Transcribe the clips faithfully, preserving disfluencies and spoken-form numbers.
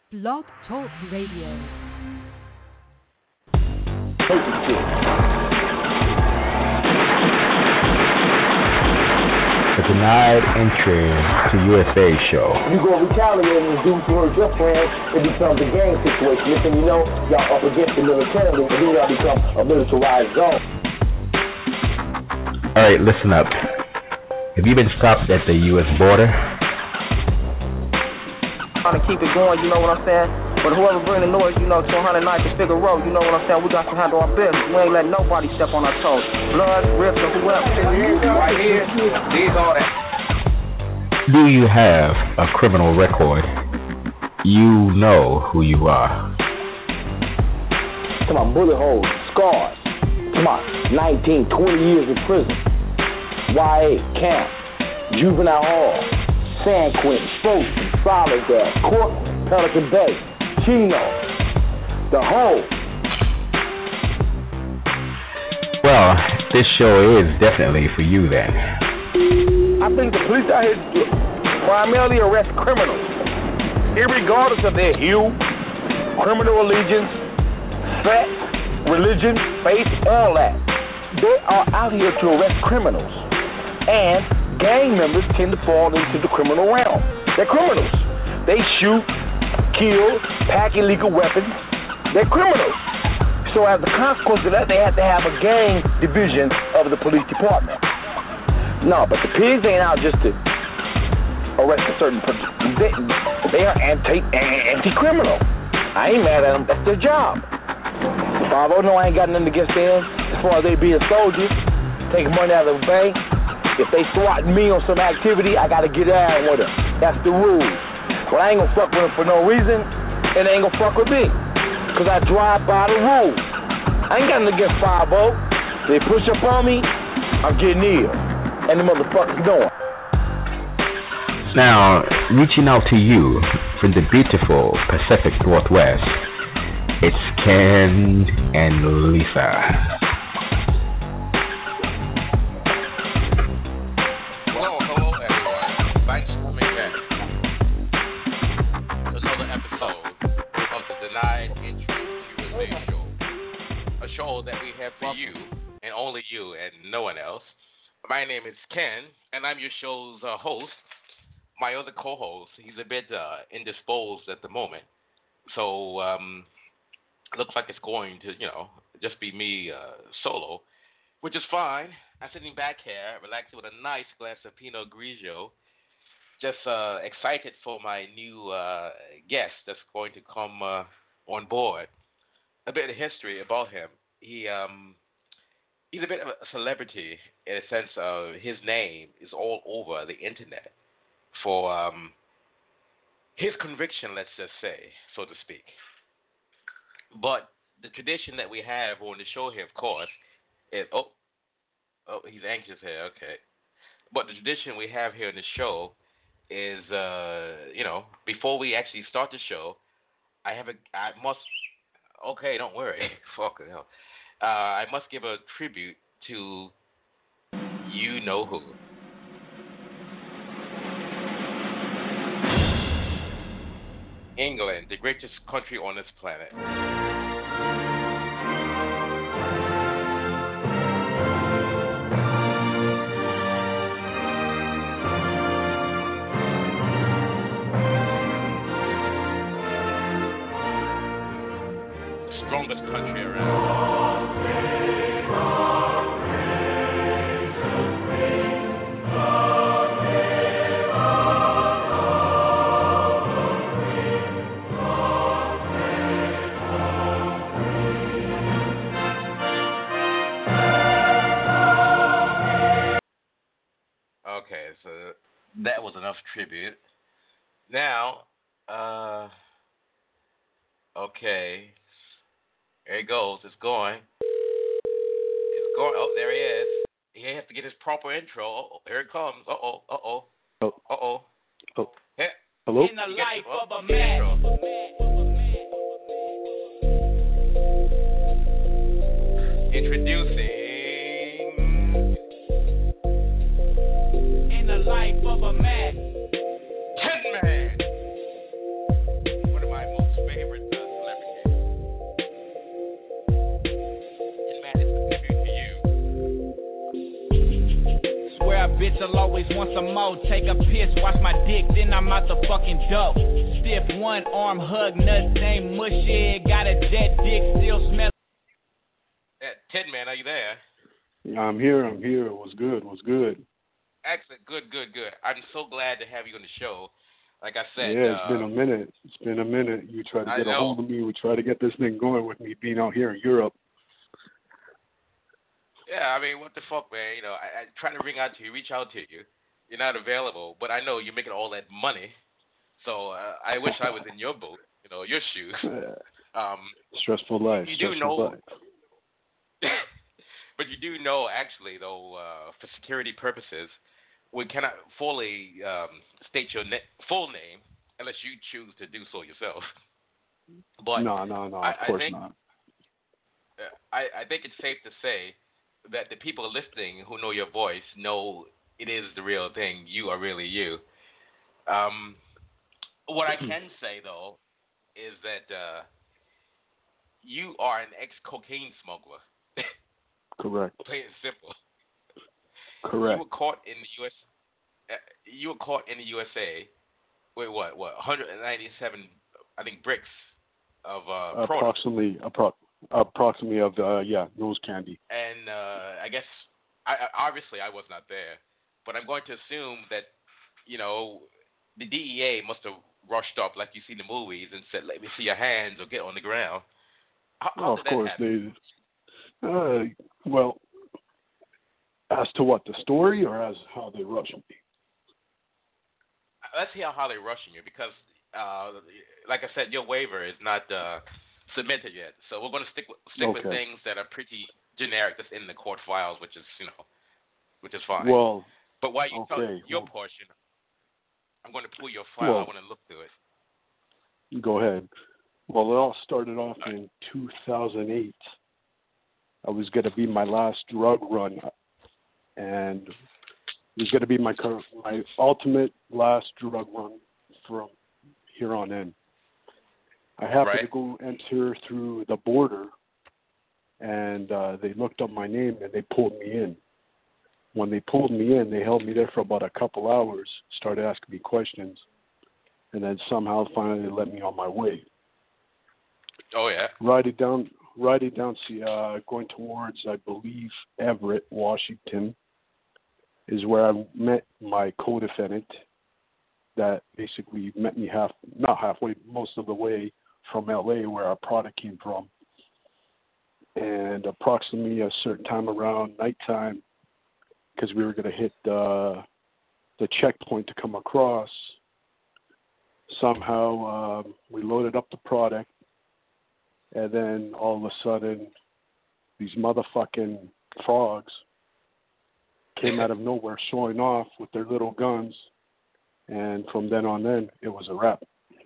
Blog Talk Radio. A denied entry to U S A show. You go retaliate and do towards your friends, it becomes a gang situation. Listen, you know, y'all up against the military, and then y'all become a militarized zone. Alright, listen up. Have you been stopped at the U S border? Trying to keep it going, you know what I'm saying? But whoever bring the noise, you know, two hundred ninth to Figure Road, you know what I'm saying? We got to handle our business. We ain't letting nobody step on our toes. Blood, rips, or whoever. Right here, these all that. Do you have a criminal record? You know who you are. Come on, bullet holes, scars. Come on, nineteen, twenty years in prison. Y A, camp, juvenile hall, San Quentin, Spokane, Soledad, Cork, Pelican Bay, Chino, the whole. Well, this show is definitely for you then. I think the police out here primarily arrest criminals, irregardless of their hue, criminal allegiance, sex, religion, faith, all that. They are out here to arrest criminals. And gang members tend to fall into the criminal realm. They're criminals. They shoot, kill, pack illegal weapons. They're criminals. So as a consequence of that, they have to have a gang division of the police department. No, but the pigs ain't out just to arrest a certain person. They, they are anti, anti-criminal. I ain't mad at them. That's their job. five oh, no, I ain't got nothing against them as far as they being soldiers, taking money out of the bank. If they swatting me on some activity, I gotta get down with them. That's the rule. But I ain't gonna fuck with them for no reason, and they ain't gonna fuck with me. Cause I drive by the rules. I ain't got nothing against five oh. They push up on me, I'm getting ill. And the motherfuckers know it. Now, reaching out to you from the beautiful Pacific Northwest, it's Ken and Lisa. That we have for you and only you and no one else. My name is Ken, and I'm your show's uh, host. My other co-host, he's a bit uh, indisposed at the moment, so um, looks like it's going to, you know, just be me uh, solo, which is fine. I'm sitting back here, relaxing with a nice glass of Pinot Grigio, just uh, excited for my new uh, guest that's going to come uh, on board. A bit of history about him. He um he's a bit of a celebrity in a sense of his name is all over the internet for um his conviction, let's just say, so to speak. But the tradition that we have on the show here, of course, is oh oh he's anxious here, okay. But the tradition we have here in the show is uh you know, before we actually start the show, I have a I must okay, don't worry. Fuck it hell. Uh, I must give a tribute to you know who. England, the greatest country on this planet. Strongest country around. Okay, so that was enough tribute. Now, uh, okay. There he goes. It's going. It's going. Oh, there he is. He has to get his proper intro. Oh, here it comes. Uh oh. Uh oh. Oh. Uh oh. Oh. Hey. Hello. In the life of a man. Introducing. In the life of a man. Ten man. One of my most She'll always want some more. Take a piss, wash my dick, then I'm out the fucking dope. Stiff one arm hug, nuts ain't mushy. Got a jet dick, still smell. Yeah, Tin Man, are you there? I'm here. I'm here. It was good. It was good. Excellent. Good, good, good. I'm so glad to have you on the show. Like I said, yeah, it's uh, been a minute. It's been a minute. You try to I get a know. hold of me. We try to get this thing going with me being out here in Europe. Yeah, I mean, what the fuck, man? You know, I, I try to ring out to you, reach out to you. You're not available, but I know you're making all that money. So uh, I wish I was in your boat, you know, your shoes. Um, Stressful life. You Stressful do know, life. but you do know, actually, though, uh, for security purposes, we cannot fully um, state your na- full name unless you choose to do so yourself. But no, no, no, of I, course I think, not. I, I think it's safe to say that the people listening who know your voice know it is the real thing. You are really you. Um, what I can say, though, is that uh, you are an ex-cocaine smuggler. Correct. Plain and simple. Correct. You were caught in the U S. Uh, you were caught in the U S A. Wait, what? What? one hundred ninety-seven, I think, bricks of uh, approximately, appro- approximately of uh, yeah, nose candy. And uh, I guess, I, I, obviously, I was not there, but I'm going to assume that, you know, the D E A must have rushed up like you see in the movies and said, "Let me see your hands or get on the ground." How, how oh, did of that course, happen? they. Uh, well, as to what, the story, or as how they rushed me? Let's hear how they're rushing you, because, uh, like I said, your waiver is not uh, submitted yet. So we're going to stick with, stick Okay. with things that are pretty generic, that's in the court files, which is, you know, which is fine. Well, but while you tell okay, your well, portion, I'm going to pull your file. well, I want to look through it. Go ahead. Well, it all started off in two thousand eight. I was going to be my last drug run, and it was going to be my my ultimate last drug run from here on in. I happened right. to go enter through the border, and uh, they looked up my name and they pulled me in. When they pulled me in, they held me there for about a couple hours, started asking me questions, and then somehow finally they let me on my way. Oh yeah. Riding down, riding down, see, uh, going towards, I believe, Everett, Washington, is where I met my co-defendant. That basically met me half, not halfway, most of the way from L A, where our product came from. And approximately a certain time around nighttime, because we were going to hit uh, the checkpoint to come across, somehow um, we loaded up the product. And then all of a sudden, these motherfucking frogs came out of nowhere showing off with their little guns. And from then on in, it was a wrap.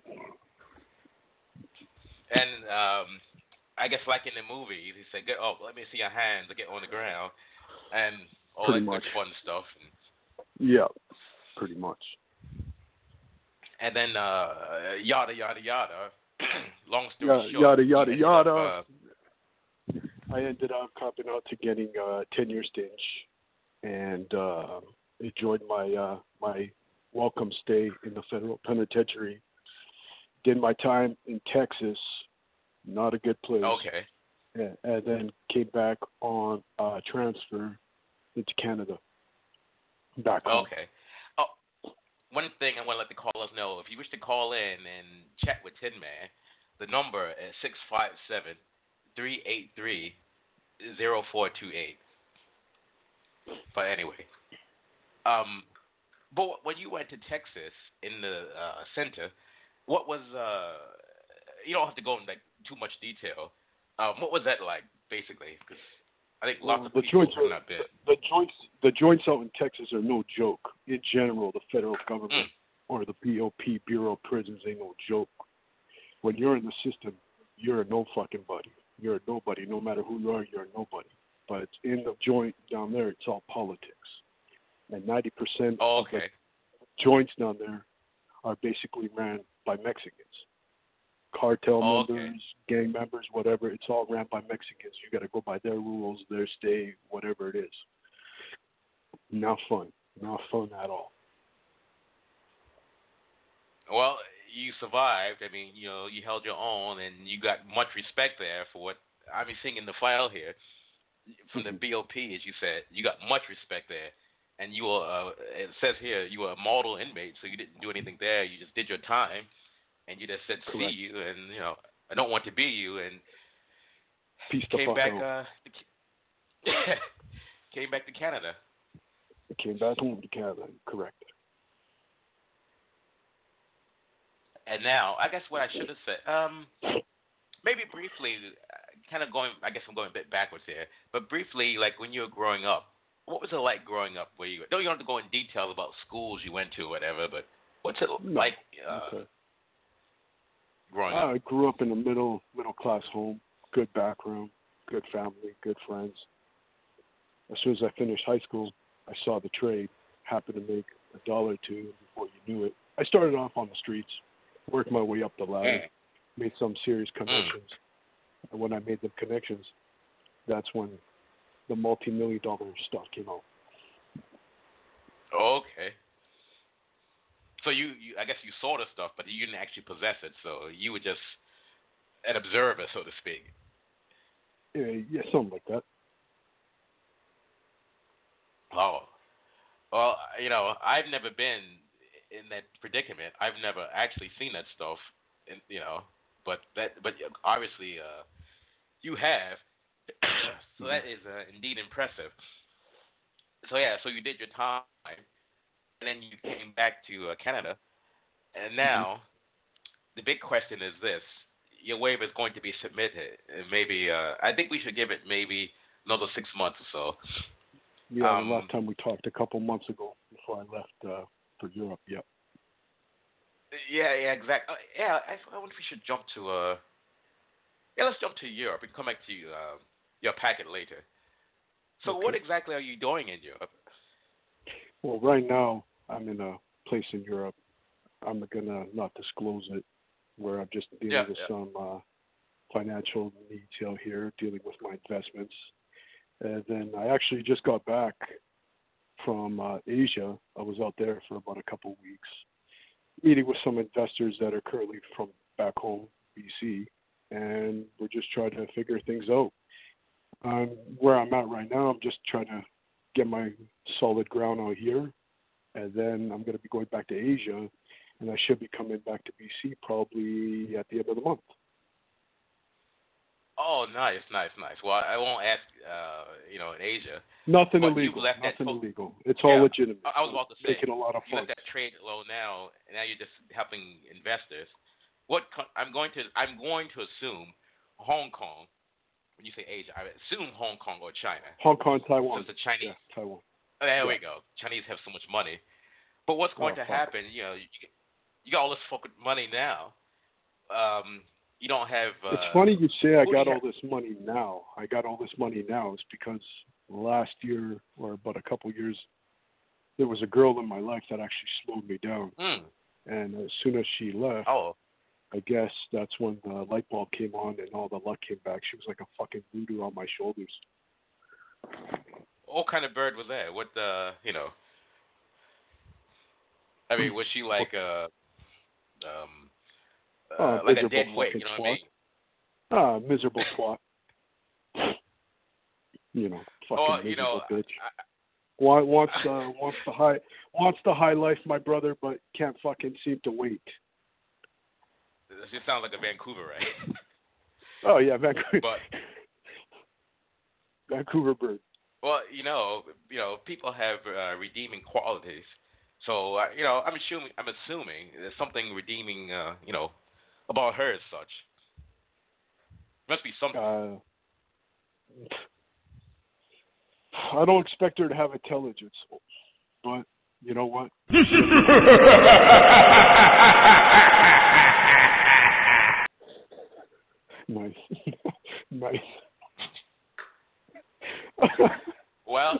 And um, I guess like in the movies, he said, "Oh, let me see your hands," or "Get on the ground," and all Pretty that much. good fun stuff. Yeah, pretty much. And then uh, yada yada yada. Long story Yeah, short, yada yada you ended yada. up, uh, I ended up copping out to getting a ten-year stint, and uh, enjoyed my uh, my welcome stay in the federal penitentiary. Did my time in Texas, not a good place. Okay. And, and then came back on uh, transfer into Canada. Back home. Okay. Oh, one thing I want to let the callers know: if you wish to call in and chat with Tin Man, the number is six five seven, three eight three, zero four two eight. But anyway, um, but when you went to Texas in the uh, center, what was uh? You don't have to go into like, too much detail. Um, what was that like, basically? Because I think lots Well, of the people joints have are, not been. the joints the joints out in Texas are no joke. In general, the federal government Mm. or the B O P, Bureau of Prisons, ain't no joke. When you're in the system, you're a no fucking buddy. You're a nobody. No matter who you are, you're a nobody. But in the joint down there, it's all politics. And ninety percent Oh, of the okay. joints down there are basically ran by Mexicans. Cartel Oh, okay. members, gang members, whatever. It's all ran by Mexicans. You got to go by their rules, their stay, whatever it is. Not fun. Not fun at all. Well, you survived. I mean, you know, you held your own, and you got much respect there for what I'm seeing in the file here from the B O P, as you said. You got much respect there, and you were. Uh, it says here you were a model inmate, so you didn't do anything there. You just did your time, and you just said, Correct. "See you," and you know, I don't want to be you, and Peace came the fuck back. out. Uh, came back to Canada. I came back home to Canada. Correct. And now, I guess what I should have said, um, maybe briefly, kind of going, I guess I'm going a bit backwards here, but briefly, like when you were growing up, what was it like growing up where you, don't you don't have to go in detail about schools you went to or whatever, but what's it No. like uh, Okay. growing up? I grew up in a middle middle class home, good background, good family, good friends. As soon as I finished high school, I saw the trade, happened to make a dollar or two before you knew it. I started off on the streets, worked my way up the ladder, Mm. made some serious connections. Mm. And when I made the connections, that's when the multi-million dollar stuff came out. Okay. So you, you, I guess you saw the stuff, but you didn't actually possess it, so you were just an observer, so to speak. Yeah, yeah, something like that. Oh. Well, you know, I've never been in that predicament. I've never actually seen that stuff, and you know, but that, but obviously, uh, you have. So that is uh, indeed impressive. So yeah, so you did your time, and then you came back to uh, Canada, and now mm-hmm. the big question is this: your waiver is going to be submitted, and maybe uh, I think we should give it maybe another six months or so. Yeah, um, the last time we talked a couple months ago before I left uh, for Europe. Yep. Yeah, yeah, exactly. Uh, yeah, I, I wonder if we should jump to uh, yeah, let's jump to Europe and come back to uh, your packet later. So, Okay. What exactly are you doing in Europe? Well, right now I'm in a place in Europe. I'm gonna not disclose it, where I'm just dealing Yeah, with yeah. some uh, financial detail here, dealing with my investments. And then I actually just got back from uh, Asia. I was out there for about a couple of weeks, meeting with some investors that are currently from back home, B C, and we're just trying to figure things out. Um, where I'm at right now, I'm just trying to get my solid ground out here, and then I'm going to be going back to Asia, and I should be coming back to B C probably at the end of the month. Oh, nice, nice, nice. Well, I won't ask, uh, you know, in Asia. Nothing But illegal. you left that Nothing to- illegal. It's all Yeah, legitimate. I I was about to say, Making a lot of you fun. let that trade low now, and now you're just helping investors. What co- I'm going to, I'm going to assume Hong Kong. When you say Asia, I assume Hong Kong or China. Hong Kong, Taiwan. So the Chinese. Yeah, Taiwan. Oh, there Yeah. we go. Chinese have so much money. But what's going Oh, to fuck. happen? You know, you, you got all this fucking money now. Um, you don't have. Uh, It's funny you say I who do got you all have- this money now. I got all this money now. It's because last year or about a couple of years, there was a girl in my life that actually slowed me down. Mm. And as soon as she left, Oh. I guess that's when the light bulb came on and all the luck came back. She was like a fucking voodoo on my shoulders. What kind of bird was that? What, uh, you know? I mean, was she like a, um, uh, Uh, like a miserable dead weight? fucking You know what I mean? Ah, miserable twat. You know, fucking Well, you miserable know, bitch. I, Wa- Wants uh, wants the high wants the high life, my brother, but can't fucking seem to wait. she sounds like a Vancouverite. Oh yeah, Vancouver. But Vancouver bird. well, you know, you know, people have uh, redeeming qualities. So uh, you know, I'm assuming I'm assuming there's something redeeming, uh, you know, about her as such. Must be something. Uh, I don't expect her to have intelligence, but you know what? Nice, nice. Well,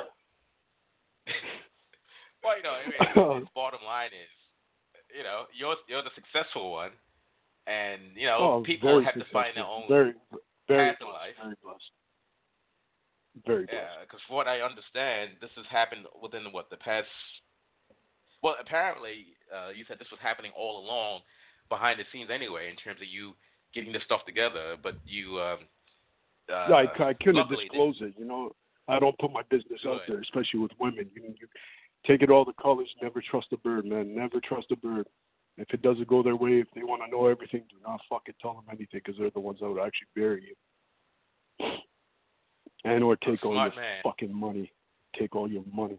well, you know, I mean, bottom line is, you know, you're you're the successful one, and you know, Oh, people very have to find their successful. own very, very path in blessed, life. very blessed. Very blessed. Yeah, because from what I understand, this has happened within what the past. Well, apparently, uh, you said this was happening all along, behind the scenes anyway, in terms of you getting this stuff together. But you, um, uh, yeah, I, I couldn't luckily disclose it. You know, I don't put my business Good. out there, especially with women. You, you take it all the colors. Never trust a bird, man. Never trust a bird. If it doesn't go their way, if they want to know everything, do not fucking tell them anything, because they're the ones that would actually bury you. And or take all your man. fucking money. Take all your money.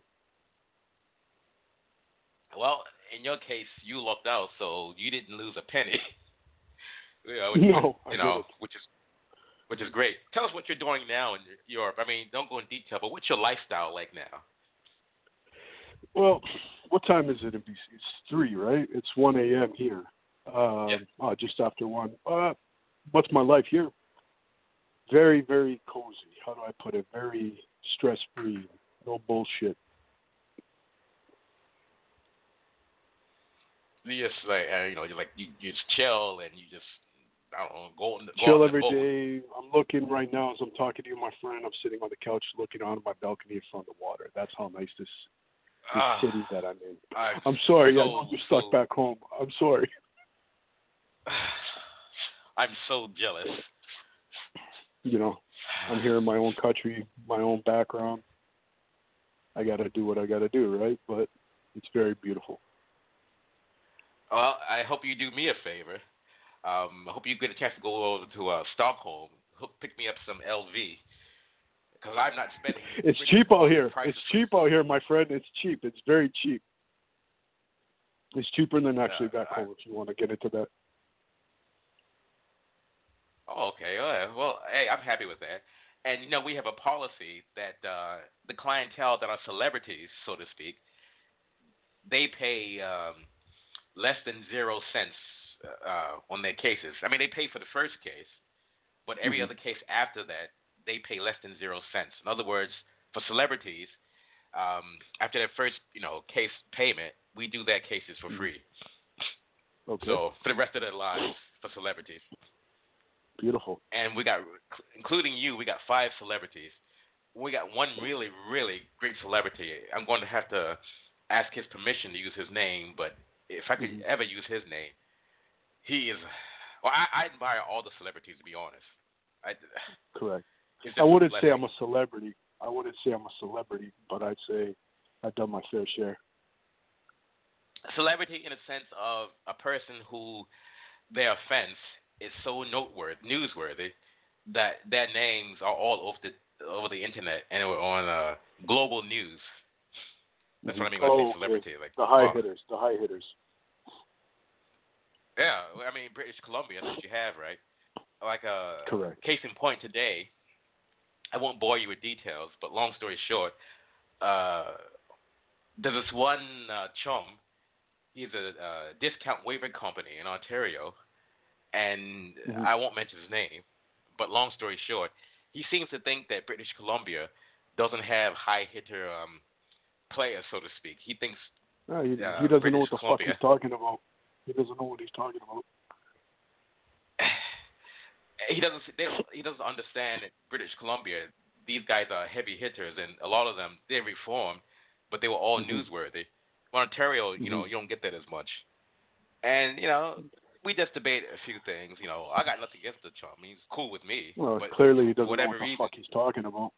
Well, in your case, you lucked out, so you didn't lose a penny. you know, no, you I know, didn't. which is which is great. Tell us what you're doing now in Europe. I mean, don't go in detail, but what's your lifestyle like now? Well, what time is it in B C? It's three, right? It's one a.m. here. Um, yeah. oh, just after one. Uh, what's my life here? Very, very cozy. How do I put it? Very stress-free. No bullshit. You just like uh, you know, you like you, you just chill and you just I don't know, go in the chill go every the day. I'm looking right now as I'm talking to you, my friend. I'm sitting on the couch looking out of my balcony in front of the water. That's how nice this, this uh, city that I'm in. I'm, I'm sorry. so, I know you're stuck so, back home. I'm sorry. I'm so jealous. You know, I'm here in my own country, my own background. I got to do what I got to do, right? But it's very beautiful. Well, I hope you do me a favor. Um, I hope you get a chance to go over to uh, Stockholm. Hook, pick me up some L V. Because I'm not spending. It's cheap out here. It's for... cheap out here, my friend. It's cheap. It's very cheap. It's cheaper than actually uh, back home, I... if you want to get into that. Oh, okay. All right. Well, hey, I'm happy with that. And, you know, we have a policy that uh, the clientele that are celebrities, so to speak, they pay um, less than zero cents uh, on their cases. I mean, they pay for the first case, but every mm-hmm. other case after that, they pay less than zero cents. In other words, for celebrities, um, after their first, you know, case payment, we do their cases for free. Okay. So for the rest of their lives, for celebrities. Beautiful. And we got, including you, we got five celebrities. We got one really, really great celebrity. I'm going to have to ask his permission to use his name, but if I could mm-hmm. ever use his name, he is. Well, I, I admire all the celebrities, to be honest. I, Correct. I wouldn't say I'm a celebrity. I wouldn't say I'm a celebrity, but I'd say I've done my fair share. Celebrity in a sense of a person who their offense is so noteworthy, newsworthy, that their names are all over the over the internet and we're on uh, global news. That's what I mean when oh, I say celebrity. Okay. Like the high oh. hitters, the high hitters. Yeah, I mean British Columbia. That's what you have, right? Like a Correct. Case in point today. I won't bore you with details, but long story short, uh, there's this one uh, chum. He's a uh, discount waiver company in Ontario, and mm-hmm. I won't mention his name, but long story short, he seems to think that British Columbia doesn't have high hitter um, players, so to speak. He thinks no, he, uh, he doesn't British know what the Columbia, fuck he's talking about. He doesn't know what he's talking about. He doesn't. They don't, he doesn't understand that British Columbia. These guys are heavy hitters, and a lot of them they reformed, but they were all mm-hmm. newsworthy. In Ontario, you mm-hmm. know, you don't get that as much. And you know, we just debate a few things. You know, I got nothing against the chum. He's cool with me. Well, but clearly he doesn't whatever know what the reason, fuck he's talking about.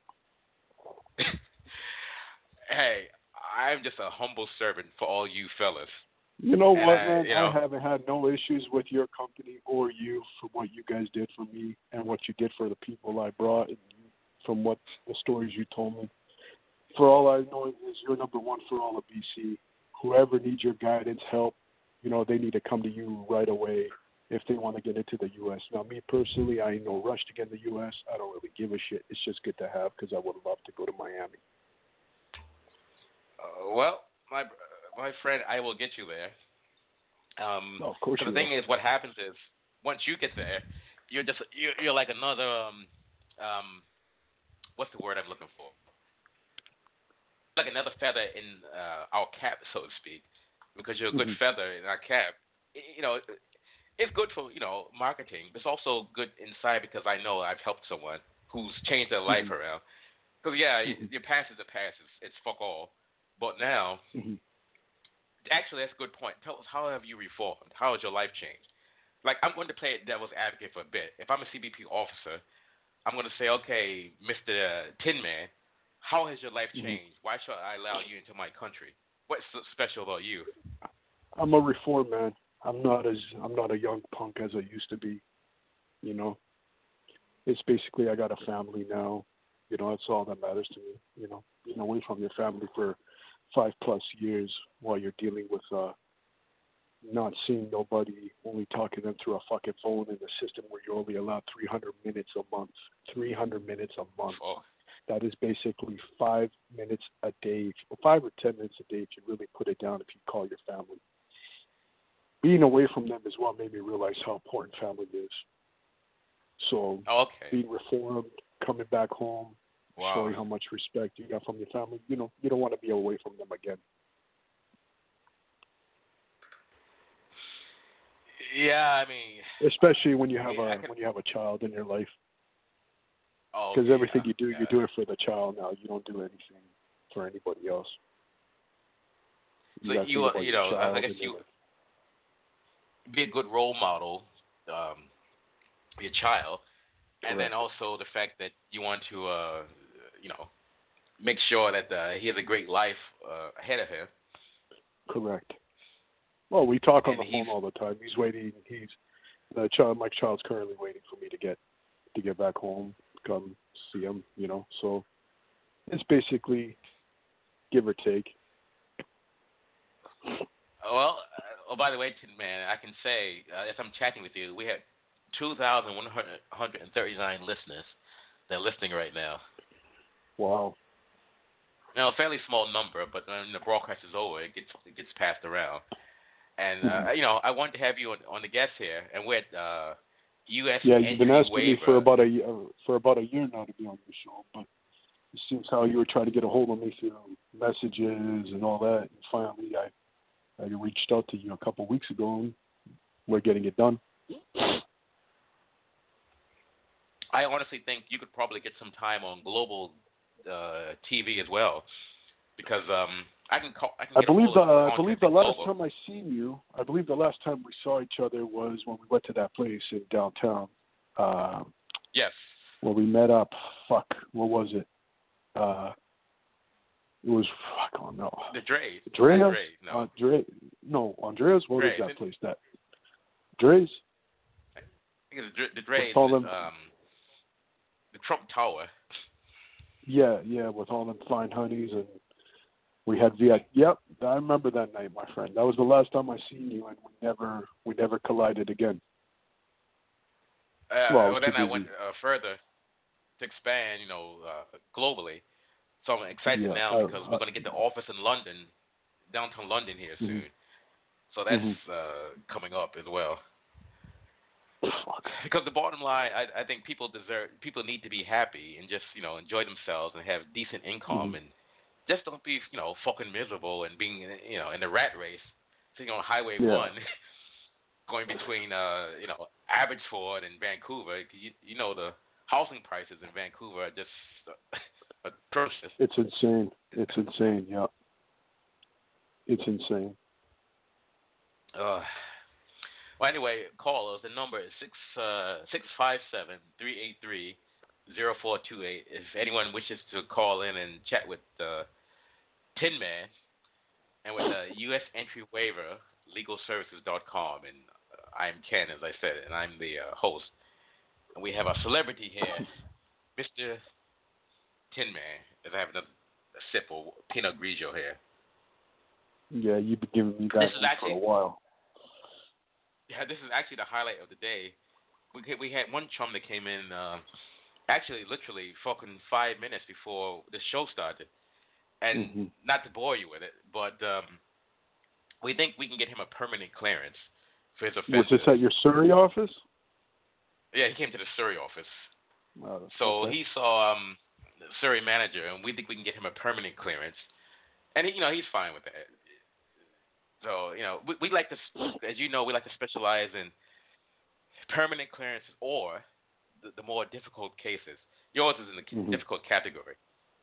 Hey, I'm just a humble servant for all you fellas. You know and what, I, man? you know, I haven't had no issues with your company or you for what you guys did for me and what you did for the people I brought, and from what the stories you told me. For all I know is you're number one for all of B C. Whoever needs your guidance, help, you know, they need to come to you right away if they want to get into the U S. Now, me personally, I ain't no rush to get in the U S. I don't really give a shit. It's just good to have because I would love to go to Miami. Uh, well, my my friend, I will get you there. Um, oh, of course. So the thing is, what happens is, once you get there, you're just you're, you're like another um, um, what's the word I'm looking for? Like another feather in uh, our cap, so to speak, because you're a good mm-hmm. feather in our cap. You know, it's good for you know marketing, but it's also good inside because I know I've helped someone who's changed their life mm-hmm. around. Because yeah, Mm-hmm. your past is the past. It's, it's fuck all. But now, Mm-hmm. actually, that's a good point. Tell us, how have you reformed? How has your life changed? Like, I'm going to play devil's advocate for a bit. If I'm a C B P officer, I'm going to say, okay, Mister Tin Man, how has your life changed? Mm-hmm. Why should I allow you into my country? What's so special about you? I'm a reformed man. I'm not as I'm not a young punk as I used to be. You know, it's basically I got a family now. You know, that's all that matters to me. You know, being away from your family for five plus years while you're dealing with uh, not seeing nobody, only talking to them through a fucking phone in a system where you're only allowed three hundred minutes a month. three hundred minutes a month. Oh. That is basically five minutes a day, five or ten minutes a day if you really put it down if you call your family. Being away from them is what made me realize how important family is. So okay. being reformed, coming back home, wow. showing how much respect you got from your family, you know, you don't want to be away from them again. Yeah, I mean, especially when you have I mean, a can, when you have a child in your life. Because oh, everything yeah, you do, yeah. you do it for the child now. You don't do anything for anybody else. You so you, you know, I guess you be a good role model um, for your child, Correct. And then also the fact that you want to, uh, you know, make sure that uh, he has a great life uh, ahead of him. Correct. Well, we talk and on the phone all the time. He's waiting. He's the child. My child's currently waiting for me to get to get back home, come see him. You know, so it's basically give or take. Well, uh, oh, by the way, Tin Man, I can say uh, as I'm chatting with you, we have two thousand one hundred thirty-nine listeners that are listening right now. Wow. Now, a fairly small number, but when the broadcast is over, it gets it gets passed around. And uh, mm-hmm. you know, I wanted to have you on, on the guest here, and we're at uh, U S Yeah, you've been asking waiver. me for about a uh, for about a year now to be on your show, but it seems how you were trying to get a hold of me through messages and all that, and finally I I reached out to you a couple of weeks ago, and we're getting it done. I honestly think you could probably get some time on global uh, T V as well, because um, I can call. I, can I get believe the I believe the last global. time I seen you, I believe the last time we saw each other was when we went to that place in downtown. Uh, yes. Where we met up. Fuck, what was it? Uh, it was fuck. Oh no. The Dre's. Dre's. Dre, no. Uh, Dre. No, Andreas. What Dre. is that place? That Dre's. I think it's the Dre's. All them, um, the Trump Tower. Yeah, yeah, with all them fine honeys, and we had V I P. Yep, I remember that night, my friend. That was the last time I seen you, and we never, we never collided again. Uh, well, well then I went uh, further to expand, you know, uh, globally. So I'm excited yeah, now uh, because uh, we're going to get the office in London, downtown London here soon. Mm-hmm. So that's mm-hmm. uh, coming up as well. Fuck. Because the bottom line, I, I think people deserve, people need to be happy and just, you know, enjoy themselves and have decent income mm-hmm. and just don't be, you know, fucking miserable and being, you know, in the rat race, sitting on Highway yeah. one, going between, uh, you know, Abbotsford and Vancouver. You, you know, the housing prices in Vancouver are just uh, atrocious. It's insane. It's insane. Yeah. It's insane. Uh, well, anyway, call us. The number is six uh six five seven three eight three zero four two eight. If anyone wishes to call in and chat with uh, Tin Man and with uh, U S Entry Waiver Legal Services dot com, and uh, I'm Ken, as I said, and I'm the uh, host. And we have our celebrity here, Mister Tin Man. As I have another a sip of Pinot Grigio here. Yeah, you've been giving me that actually, for a while. Yeah, this is actually the highlight of the day. We we had one chum that came in, uh, actually, literally, fucking five minutes before the show started. And mm-hmm. not to bore you with it, but um, we think we can get him a permanent clearance for his offenses. Was this at your Surrey office? Yeah, he came to the Surrey office. Oh, so okay. he saw um, the Surrey manager, and we think we can get him a permanent clearance. And, he, you know, he's fine with that. So, you know, we, we like to, as you know, we like to specialize in permanent clearances or the, the more difficult cases. Yours is in the mm-hmm. difficult category.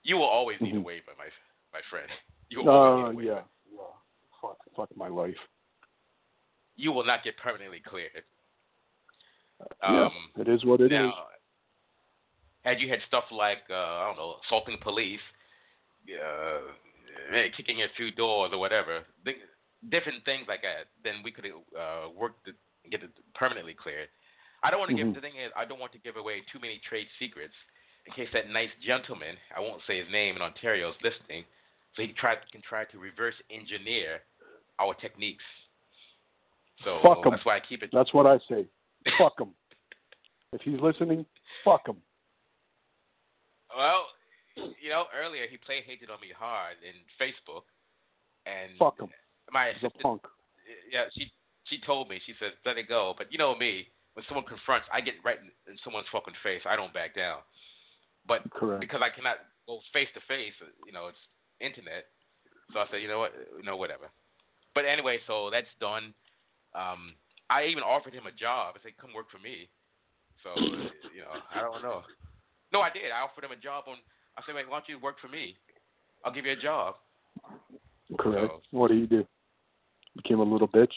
You will always need mm-hmm. a waiver, my my friend. You will uh, always need a waiver. yeah, yeah. Fuck, fuck my life. You will not get permanently cleared. Yeah, Um, it is what it now, is. Had you had stuff like uh, I don't know, assaulting police, uh, kicking in through doors or whatever, th- different things like that, then we could uh, work to get it permanently cleared. I don't want to mm-hmm. give. The thing is, I don't want to give away too many trade secrets in case that nice gentleman, I won't say his name, in Ontario is listening, so he try, can try to reverse engineer our techniques. So fuck him. That's why I keep it. That's what I say. Fuck him. If he's listening, fuck him. Well, you know, earlier he play hated on me hard in Facebook, and fuck him. My he's assistant, a punk. Yeah, she she told me. She said, "Let it go." But you know me, when someone confronts, I get right in, in someone's fucking face. I don't back down. But Correct. because I cannot go face to face, you know, it's internet. So I said, you know what, you know, whatever. But anyway, so that's done. Um, I even offered him a job. I said, come work for me. So, you know, I don't know. No, I did. I offered him a job on, I said, wait, why don't you work for me? I'll give you a job. Correct. So, what did he do? Became a little bitch?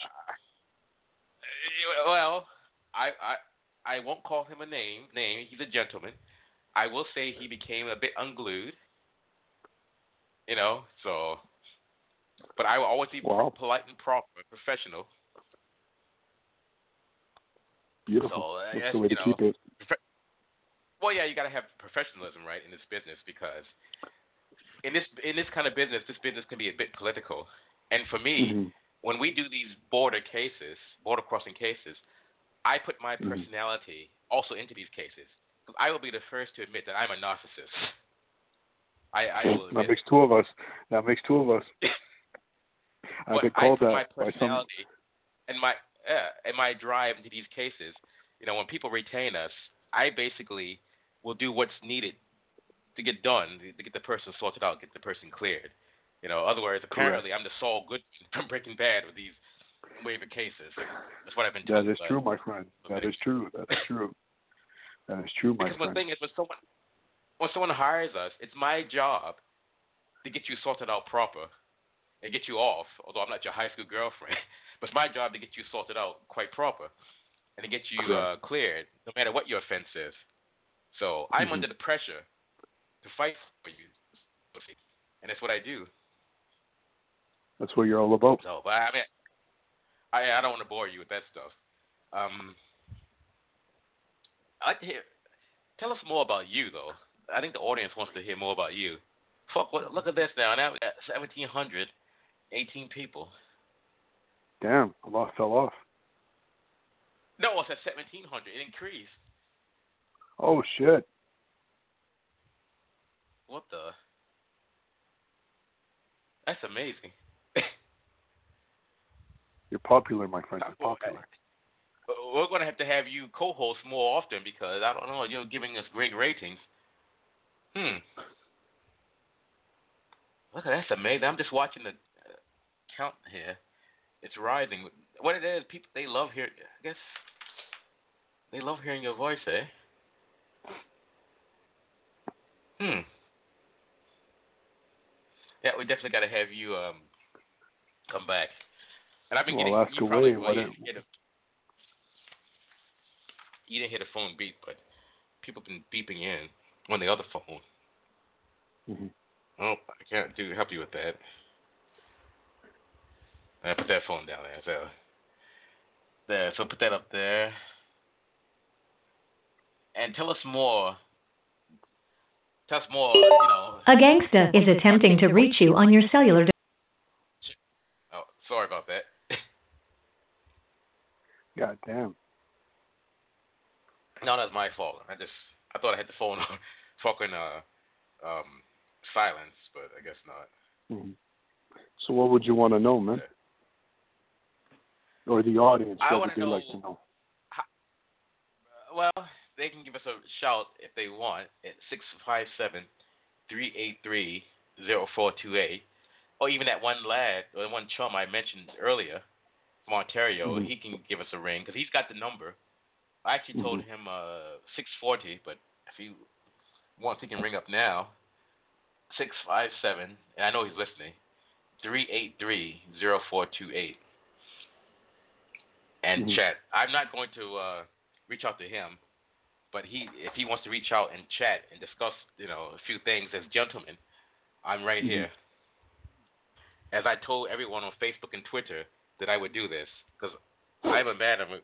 Uh, well, I, I I won't call him a name. Name. He's a gentleman. I will say he became a bit unglued. You know, so. But I will always be wow. polite and proper, professional. Beautiful. So, uh, That's yes, the way to know, keep it. Prof- well, yeah, you got to have professionalism, right, in this business, because in this in this kind of business, this business can be a bit political. And for me, mm-hmm. when we do these border cases, border crossing cases, I put my mm-hmm. personality also into these cases. Because I will be the first to admit that I'm a narcissist. I, I will admit. That makes two of us. That makes two of us. I've been called I that put my by some. personality and my uh, and my drive into these cases. You know, when people retain us, I basically will do what's needed to get done, to get the person sorted out, get the person cleared. You know, other words, apparently Correct. I'm the Saul Goodman from Breaking Bad with these waiver cases. That's what I've been told. That is true, my friend. That is true. That is true. That is true, my because friend. the thing is, when someone when someone hires us, it's my job to get you sorted out proper and get you off. Although I'm not your high school girlfriend, but it's my job to get you sorted out quite proper and to get you uh, cleared, no matter what your offense is. So I'm mm-hmm. under the pressure to fight for you, and that's what I do. That's what you're all about. So, but I mean, I I don't want to bore you with that stuff. Um, I'd like to hear. Tell us more about you, though. I think the audience wants to hear more about you. Fuck, what, look at this now. Now we got seventeen hundred eighteen people. Damn, a lot fell off. No, it's at seventeen hundred. It increased. Oh, shit. What the? That's amazing. You're popular, my friend. You're popular. We're going to have to have you co-host more often because, I don't know, you're giving us great ratings. Hmm. Look at that. That's amazing. I'm just watching the uh, count here. It's rising. What it is, people, they love hearing, I guess, they love hearing your voice, eh? Hmm. Yeah, we definitely got to have you um come back. And I've been well, getting ask you away. probably well, you, it... didn't a, you didn't hear the phone beep, but people have been beeping in on the other phone. Mm-hmm. Oh, I can't do help you with that. I put that phone down there. So there, so put that up there. And tell us more. Tell us more, you know. A gangsta is attempting to reach you on your cellular device. Oh, sorry about that. God damn. No, that's my fault. I just, I thought I had the phone on fucking uh, um, silence, but I guess not. Mm-hmm. So what would you want to know, man? Yeah. Or the audience, I what would they know, like to know? How, well, they can give us a shout if they want at six five seven, three eight three, zero four two eight. Or even that one lad, or one chum I mentioned earlier from Ontario, mm-hmm. he can give us a ring because he's got the number. I actually mm-hmm. told him uh, six forty, but if he wants, he can ring up now. six five seven, and I know he's listening, three eight three, zero four two eight. And Mm-hmm. chat. I'm not going to uh, reach out to him, but he, if he wants to reach out and chat and discuss, you know, a few things as gentlemen, I'm right Mm-hmm. here. As I told everyone on Facebook and Twitter that I would do this, because I'm a man of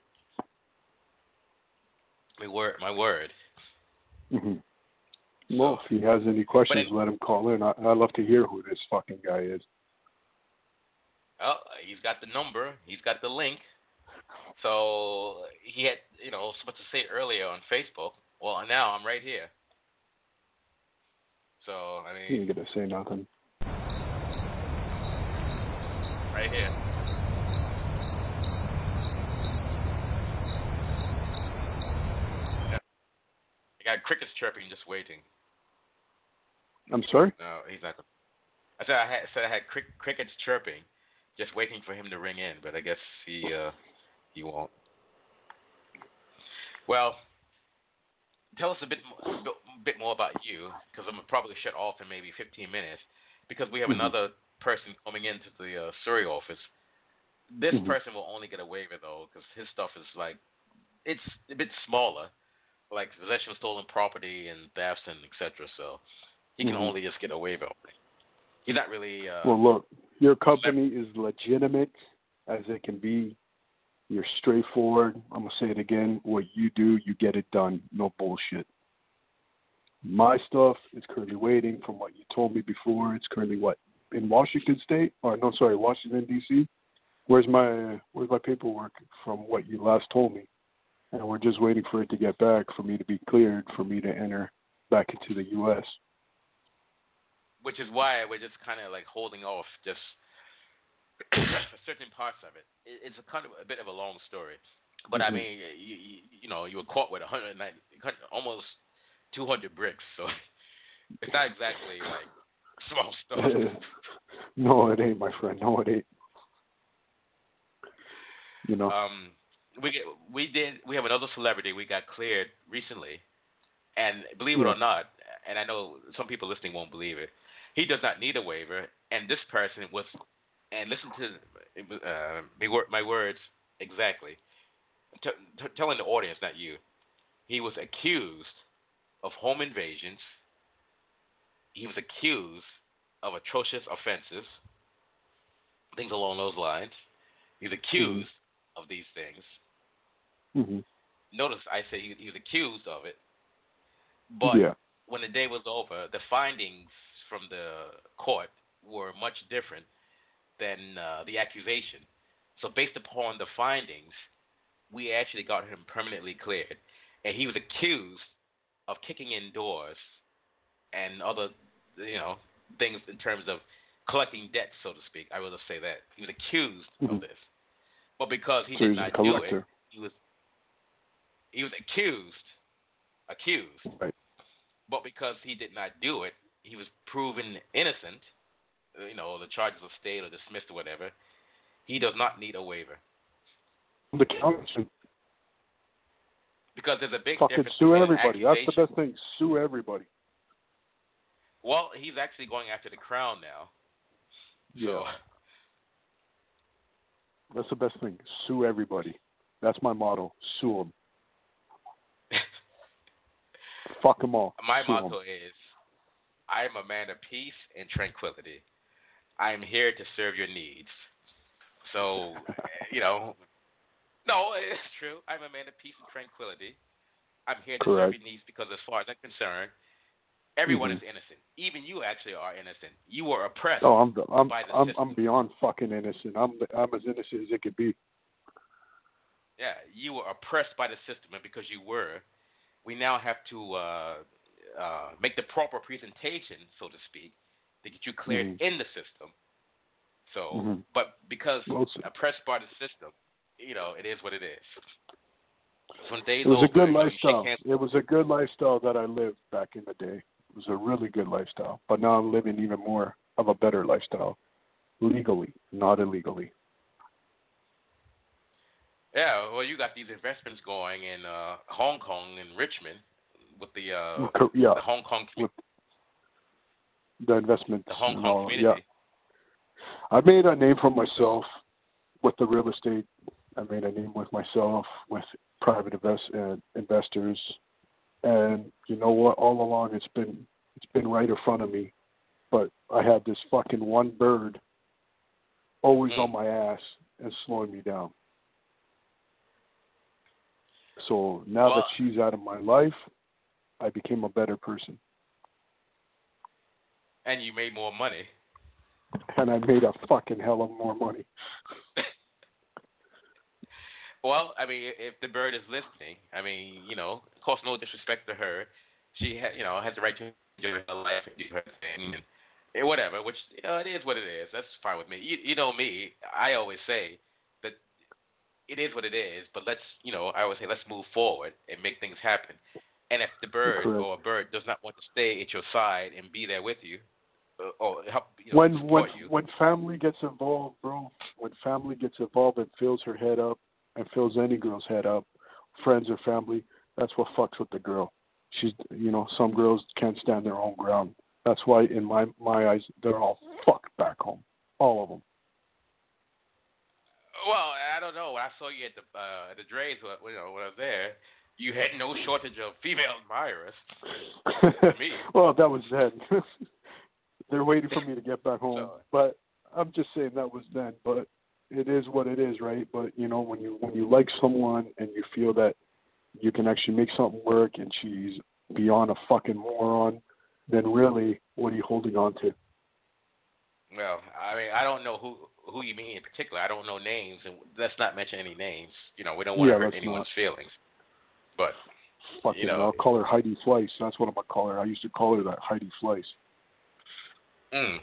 my word. My word. Mm-hmm. Well, if he has any questions, it, let him call in. I, I'd love to hear who this fucking guy is. Oh, he's got the number. He's got the link. So he had, you know, supposed to say it earlier on Facebook. Well, now I'm right here. So, I mean... He ain't going to say nothing. Right here. Yeah. I got crickets chirping, just waiting. I'm sorry? No, he's not. I said I had said I had crick, crickets chirping, just waiting for him to ring in, but I guess he uh, he won't. Well, tell us a bit more, a bit more about you, because I'm probably shut off in maybe fifteen minutes, because we have mm-hmm. another person coming into the uh, Surrey office. This mm-hmm. person will only get a waiver though, because his stuff is like, it's a bit smaller, like possession of stolen property and thefts and et cetera. So he can mm-hmm. only just get a waiver. He's not really. Uh, well, look, your company is legitimate as it can be. You're straightforward. I'm gonna say it again. What you do, you get it done. No bullshit. My stuff is currently waiting. From what you told me before, it's currently what in Washington State, or no, sorry, Washington D C. Where's my where's my paperwork from what you last told me? And we're just waiting for it to get back for me to be cleared for me to enter back into the U S. Which is why we're just kind of like holding off just for certain parts of it. It's a kind of a bit of a long story, but mm-hmm. I mean, you, you, you know, you were caught with one hundred ninety, almost two hundred bricks, so it's not exactly like small stuff. No, it ain't, my friend. No, it ain't. You know. Um, we get, we did we have another celebrity we got cleared recently, and believe it yeah. or not, and I know some people listening won't believe it, he does not need a waiver, and this person was, and listen to uh, my words exactly, t- t- telling the audience, not you, he was accused of home invasions, he was accused of atrocious offenses, things along those lines. He's accused mm-hmm. of these things. Mm-hmm. Notice I say he, he was accused of it, but yeah. when the day was over, the findings from the court were much different than uh, the accusation. So based upon the findings, we actually got him permanently cleared, and he was accused of kicking in doors and other, you know, things in terms of collecting debts, so to speak. I will just say that he was accused mm-hmm. of this, but because he so did not do it, he was he was accused, accused. Right. But because he did not do it, he was proven innocent. You know, the charges were stayed or dismissed or whatever. He does not need a waiver. The county. Because there's a big fucking difference. Sue everybody. That's the best thing. Sue everybody. Well, he's actually going after the crown now. Yeah. So. That's the best thing. Sue everybody. That's my motto. Sue them. Fuck them all. My Sue motto them. is, I am a man of peace and tranquility. I am here to serve your needs. So, you know, no, it's true. I'm a man of peace and tranquility. I'm here to Correct. serve your needs because as far as I'm concerned, everyone mm-hmm. is innocent. Even you actually are innocent. You were oppressed oh, I'm, I'm, by the I'm, system. I'm beyond fucking innocent. I'm, I'm as innocent as it could be. Yeah, you were oppressed by the system, and because you were, we now have to uh, uh, make the proper presentation, so to speak, to get you cleared mm-hmm. in the system. So, mm-hmm. but because well, oppressed by the system, you know, it is what it is. So it was over, a good lifestyle. It was a good lifestyle that I lived back in the day. It was a really good lifestyle. But now I'm living even more of a better lifestyle, legally, not illegally. Yeah, well, you got these investments going in uh, Hong Kong and Richmond with the, uh, yeah. the Hong Kong. With, the investments. The Hong and Kong all, community. Yeah. I made a name for myself with the real estate. I made a name with myself with private invest uh, investors, and you know what? All along, it's been it's been right in front of me, but I had this fucking one bird always mm. on my ass and slowing me down. So now well, that she's out of my life, I became a better person. And you made more money. And I made a fucking hell of more money. Well, I mean, if the bird is listening, I mean, you know, of course, no disrespect to her. She, ha- you know, has the right to enjoy her life and do her thing and, and whatever, which, you know, it is what it is. That's fine with me. You, you know me, I always say that it is what it is, but let's, you know, I always say let's move forward and make things happen. And if the bird Correct. or a bird does not want to stay at your side and be there with you, uh, or help, you know, when support when you. when family gets involved, bro, when family gets involved and fills her head up and fills any girl's head up, friends or family, that's what fucks with the girl. She's, you know, some girls can't stand their own ground. That's why, in my my eyes, they're all fucked back home, all of them. Well, I don't know. When I saw you at the uh, the Dre's, you know, when I was there, you had no shortage of female admirers. Me. Well, that was then. They're waiting for me to get back home. So, but I'm just saying that was then. But it is what it is, right? But you know, when you when you like someone and you feel that you can actually make something work, and she's beyond a fucking moron, then really, what are you holding on to? Well, I mean, I don't know who who you mean in particular. I don't know names, and let's not mention any names. You know, we don't want Yeah, to hurt let's anyone's not. feelings. But Fucking, you know, I'll call her Heidi Fleiss. That's what I'm gonna call her. I used to call her that, Heidi Fleiss. Mm.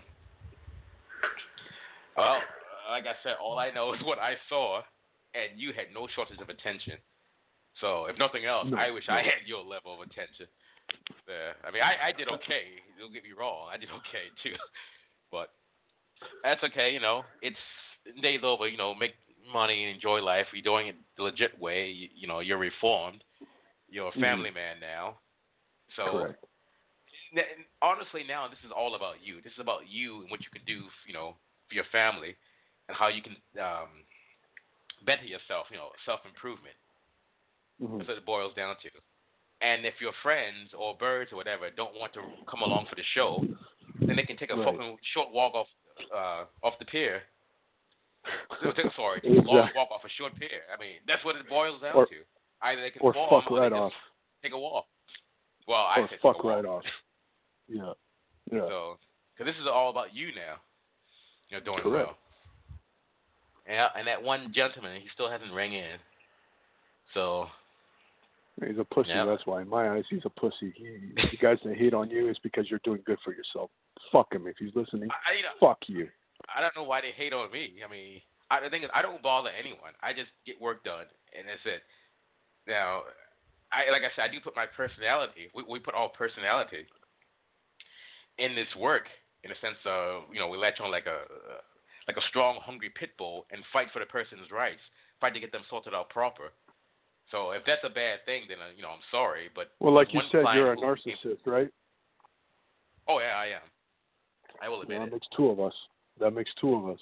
Well, like I said, all I know is what I saw, and you had no shortage of attention. So, if nothing else, No, I wish no. I had your level of attention. Uh, I mean, I, I did okay. Don't get me wrong. I did okay, too. But that's okay, you know. It's days over, you know, make money and enjoy life. You're doing it the legit way. You, you know, you're reformed. You're a family mm-hmm. man now. So, correct. N- honestly, now this is all about you. This is about you and what you can do, you know, for your family and how you can um, better yourself, you know, self-improvement. Mm-hmm. That's what it boils down to. And if your friends or birds or whatever don't want to come along for the show, then they can take a right. fucking short walk off uh, off the pier. Sorry, take exactly. a long walk off a short pier. I mean, that's what it boils down or, to. Either they can or form fuck or right they off. just take a walk. Well, I or said fuck take a walk. right off. Yeah. Yeah. So, because this is all about you now. You're doing correct. well. And, and that one gentleman, he still hasn't rang in. So. He's a pussy, Yep. that's why. In my eyes, he's a pussy. He, the guys that hate on you is because you're doing good for yourself. Fuck him if he's listening. I, you know, fuck you. I don't know why they hate on me. I mean, I, the thing is, I don't bother anyone. I just get work done, and that's it. Now, I like I said, I do put my personality. We, we put our personality in this work, in a sense of, you know, we latch on like a like a strong, hungry pit bull and fight for the person's rights, fight to get them sorted out proper. So if that's a bad thing, then, uh, you know, I'm sorry. But well, like you said, you're a who, narcissist, right? Oh, yeah, I am. I will admit well, it. That makes two of us. That makes two of us.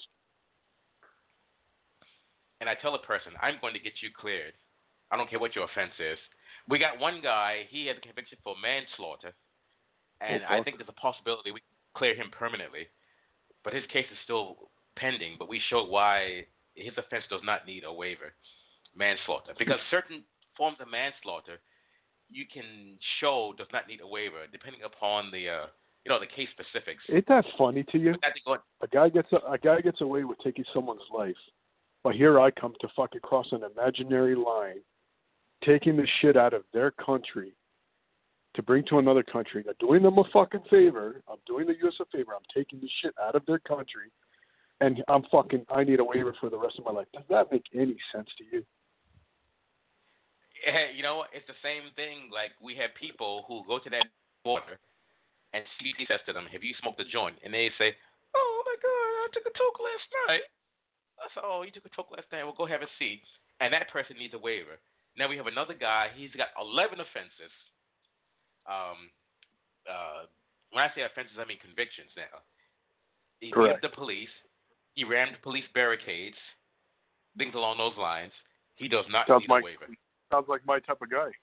And I tell a person, I'm going to get you cleared. I don't care what your offense is. We got one guy, he had a conviction for manslaughter. And oh, I think there's a possibility we can clear him permanently. But his case is still pending. But we showed why his offense does not need a waiver. Manslaughter. Because certain forms of manslaughter you can show does not need a waiver, depending upon the uh, you know, the case specifics. Ain't that funny to you? A guy gets a, a guy gets away with taking someone's life, but here I come to fucking cross an imaginary line, taking the shit out of their country to bring to another country. I'm doing them a fucking favor. I'm doing the U S a favor. I'm taking the shit out of their country, and I'm fucking. I need a waiver for the rest of my life. Does that make any sense to you? Yeah, you know, it's the same thing. Like, we have people who go to that border and C D says to them, have you smoked a joint? And they say, oh, my God, I took a toke last night. I said, oh, you took a toke last night. Well, go have a seat. And that person needs a waiver. Now we have another guy. He's got eleven offenses. Um, uh, when I say offenses, I mean convictions now. He Correct. hit the police. He rammed police barricades, things along those lines. He does not Sounds need like, a waiver. Sounds like my type of guy.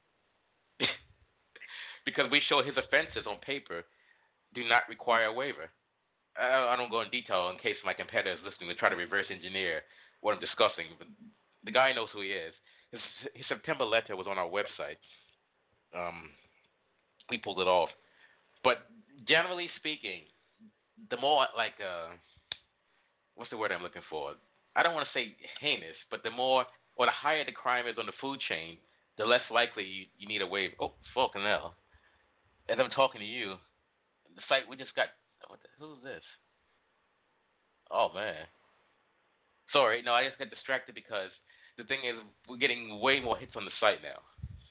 Because we show his offenses on paper do not require a waiver. I, I don't go in detail in case my competitor is listening to try to reverse engineer what I'm discussing. But the guy knows who he is. His, his September letter was on our website. Um, we pulled it off. But generally speaking, the more like uh, what's the word I'm looking for? I don't want to say heinous, but the more or the higher the crime is on the food chain, the less likely you, you need a waiver. Oh, fucking hell. As I'm talking to you, the site we just got. What the, who's this? Oh man. Sorry, no, I just got distracted because the thing is we're getting way more hits on the site now.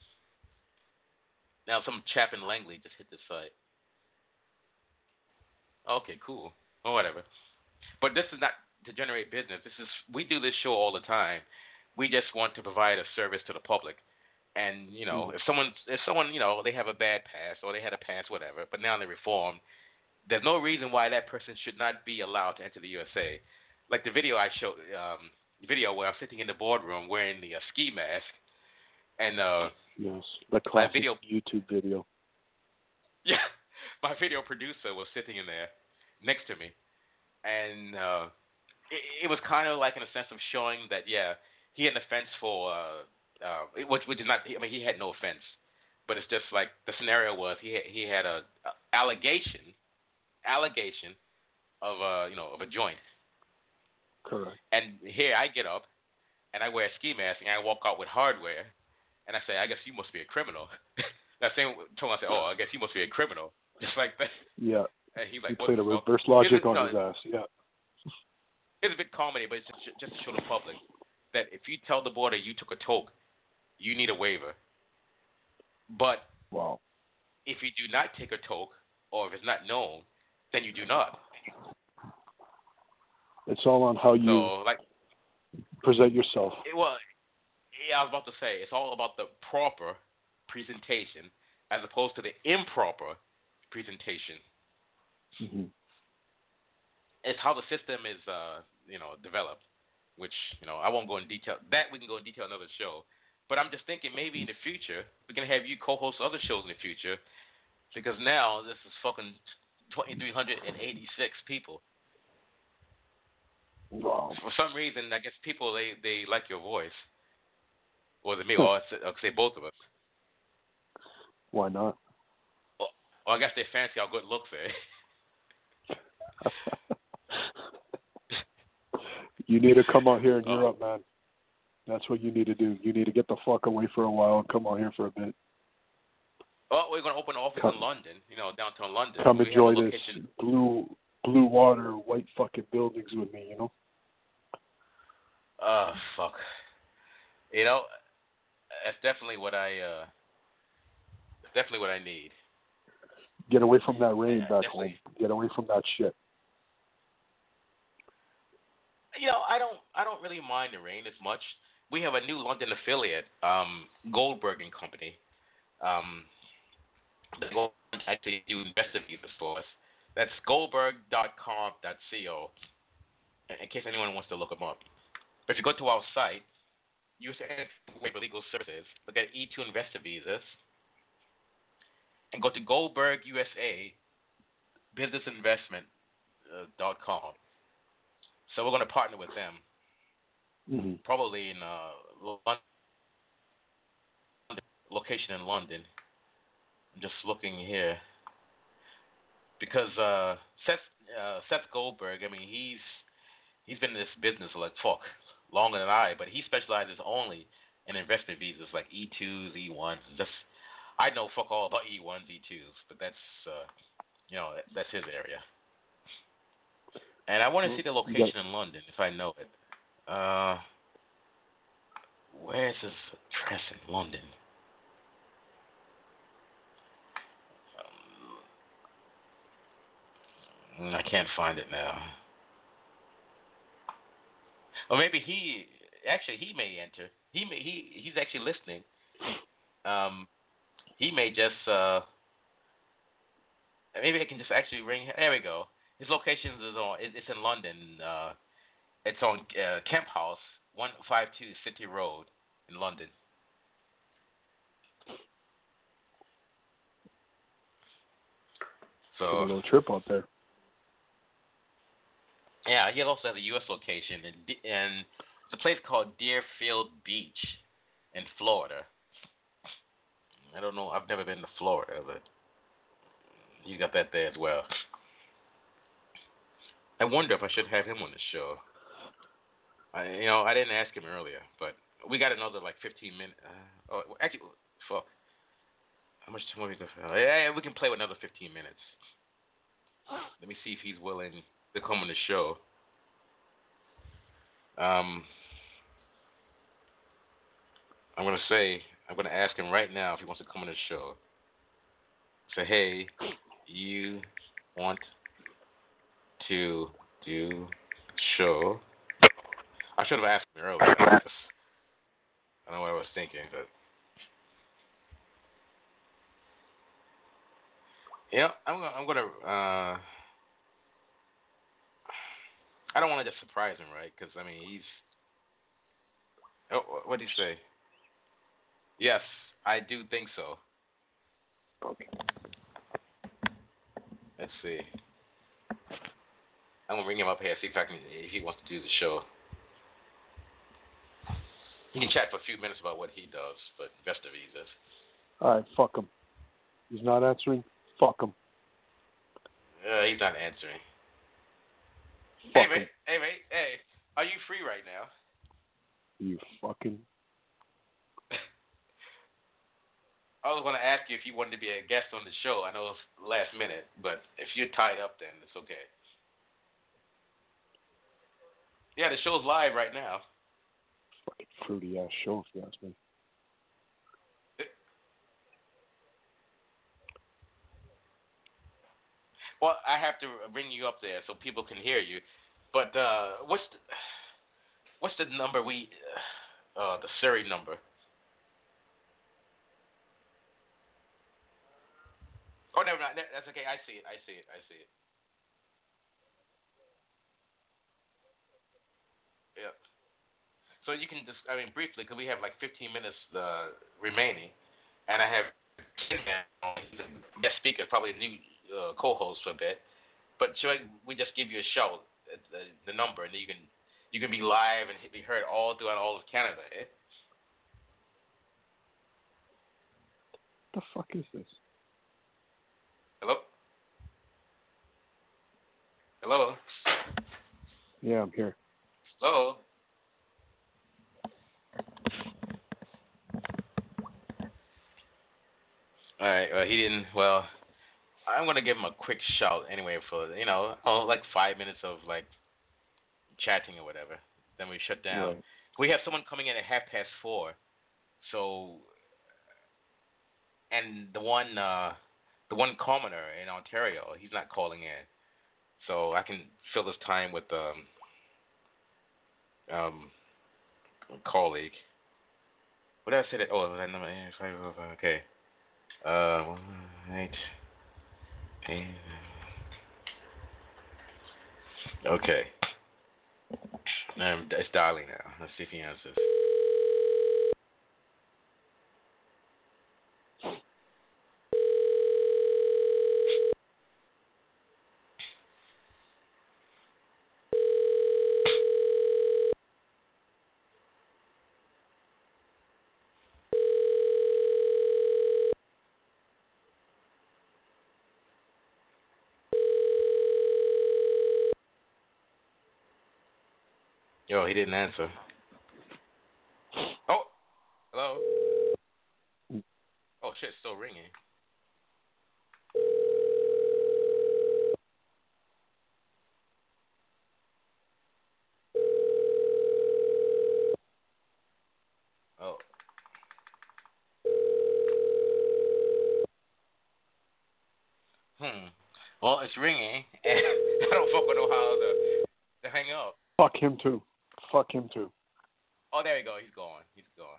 Now some chap in Langley just hit the site. Okay, cool. Or whatever. But this is not to generate business. This is we do this show all the time. We just want to provide a service to the public. And, you know, if someone, if someone, you know, they have a bad past or they had a past, whatever, but now they're reformed, there's no reason why that person should not be allowed to enter the U S A. Like the video I showed, um, the video where I'm sitting in the boardroom wearing the uh, ski mask, and uh, yes, the classic video, YouTube video. Yeah, my video producer was sitting in there next to me, and uh, it, it was kind of like in a sense of showing that, yeah, he had an offense for. Uh, Uh, which, which is not. I mean, he had no offense, but it's just like the scenario was he had, he had a, a allegation, allegation of a you know of a joint. Correct. And here I get up, and I wear a ski mask, and I walk out with hardware, and I say, I guess you must be a criminal. That same tone, I say, oh, I guess you must be a criminal, just like that. Yeah. And he's like, he played a well, reverse logic on no, his ass. Yeah. It's a bit comedy, but it's just, just to show the public that if you tell the border you took a toke, you need a waiver. But wow. if you do not take a toke, or if it's not known, then you do not. It's all on how you so, like, present yourself. It, well, yeah, I was about to say, it's all about the proper presentation as opposed to the improper presentation. Mm-hmm. It's how the system is, uh, you know, developed, which, you know, I won't go in detail. That we can go in detail in another show. But I'm just thinking maybe in the future, we can have you co-host other shows in the future, because now this is fucking twenty-three eighty-six people. Wow. For some reason, I guess people, they, they like your voice. Or the me, or I'll say both of us. Why not? Or, or I guess they fancy our good looks, eh? You need to come out here in oh. Europe, man. That's what you need to do. You need to get the fuck away for a while and come out here for a bit. Oh, we're going to open an office come, in London, you know, downtown London. Come we enjoy this blue blue water, white fucking buildings with me, you know? Oh, fuck. You know, that's definitely what I, uh, that's definitely what I need. Get away from that rain yeah, back home. Get away from that shit. You know, I don't, I don't really mind the rain as much. We have a new London affiliate, um, Goldberg and Company. Um, they go actually do investor visas for us. That's goldberg dot com dot co. In case anyone wants to look them up. But if you go to our site, U S A Waiver Legal Services, look at E two investor visas, and go to Goldberg U S A Business Investment dot com. So we're going to partner with them. Mm-hmm. Probably in uh, London, location in London. I'm just looking here because uh, Seth uh, Seth Goldberg. I mean, he's he's been in this business like fuck longer than I, but he specializes only in investment visas like E twos, E ones. Just I know fuck all about E ones, E twos, but that's uh, you know that, that's his area. And I want to see the location in London if I know it. Uh, where's his address in London? Um, I can't find it now. Or maybe he actually he may enter. He may he he's actually listening. Um, he may just uh, Maybe I can just actually ring. There we go. His location is on. It's in London. Uh, it's on uh, Kemp House, one five two City Road in London. So a little trip out there. Yeah, he also has a U S location, and and it's a place called Deerfield Beach in Florida. I don't know. I've never been to Florida, but you got that there as well. I wonder if I should have him on the show. I, you know, I didn't ask him earlier, but we got another like fifteen minutes. Uh, oh, actually, for how much time we got? Yeah, we can play with another fifteen minutes. Let me see if he's willing to come on the show. Um, I'm gonna say I'm gonna ask him right now if he wants to come on the show. Say, hey, you want to do show? I should have asked him earlier. I don't know what I was thinking, but yeah, I'm gonna. I'm gonna. Uh, I don't want to just surprise him, right? Because I mean, he's. Oh, what did he say? Yes, I do think so. Okay. Let's see. I'm gonna bring him up here, see if I can, if he wants to do the show. He can chat for a few minutes about what he does, but best of it, he does. All right, fuck him. He's not answering. Fuck him. Uh, he's not answering. Fuck hey, him. mate. Hey, mate. Hey, are you free right now? You fucking. I was going to ask you if you wanted to be a guest on the show. I know it's last minute, but if you're tied up, then it's okay. Yeah, the show's live right now. Fucking fruity ass show, if you ask me. Well, I have to bring you up there so people can hear you. But uh, what's the, what's the number we uh, the Siri number? Oh, never mind. That's okay. I see it. I see it. I see it. Yeah. So you can just, I mean, briefly, because we have like fifteen minutes uh, remaining, and I have Tin Man on, guest speaker, probably a new uh, co-host for a bit. But should I, we just give you a shout, uh, the, the number, and you can you can be live and be heard all throughout all of Canada. Eh? What the fuck is this? Hello? Hello? Yeah, I'm here. Hello? All right. Well, he didn't. Well, I'm gonna give him a quick shout anyway for you know, oh, like five minutes of like chatting or whatever. Then we shut down. Right. We have someone coming in at half past four. So, and the one, uh, the one commoner in Ontario, he's not calling in. So I can fill this time with um, um, a colleague. What did I say that? Oh, that number. Okay. Uh, one, eight, eight. Okay. Um, it's dialing now. Let's see if he answers. Yo, he didn't answer. Oh, hello. Oh shit, it's still ringing. Oh. Hmm. Well, it's ringing, and I don't fucking know how to, to hang up. Fuck him too. Fuck him too. Oh, there you go. He's gone. He's gone.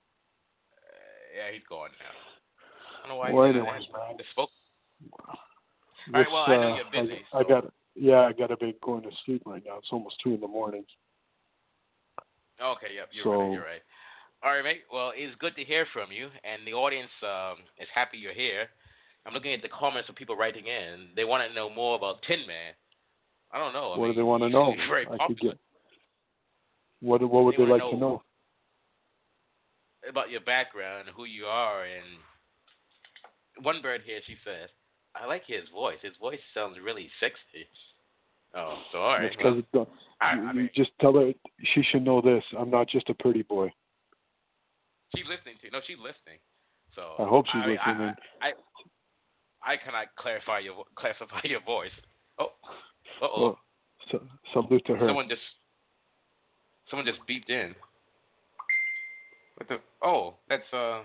Uh, yeah, he's gone now. I don't know why. Well, he anyways, didn't man. answer. Spoke. All right, well, I know uh, you're busy. I, I so. got yeah, I got to be going to sleep right now. It's almost two in the morning. Okay, yep, you're so, right. You're right. All right, mate. Well, it's good to hear from you, and the audience um, is happy you're here. I'm looking at the comments of people writing in. They want to know more about Tin Man. I don't know. I what mean, do they want to know? Very I popular. could get. What What would they, they like know to know? About your background, who you are, and one bird here, she says, I like his voice. His voice sounds really sexy. Oh, so all right. That's because well, it's I, you, I you mean, just tell her she should know this. I'm not just a pretty boy. She's listening to you. No, she's listening. So I hope she's I, listening. I, I, I, I cannot clarify your classify your voice. Oh, uh oh. Well, so, salute to her. Someone just, someone just beeped in. What the? Oh, that's uh.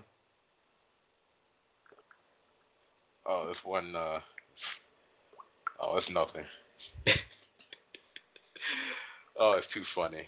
Oh, this one. Uh, oh, it's nothing. Oh, it's too funny.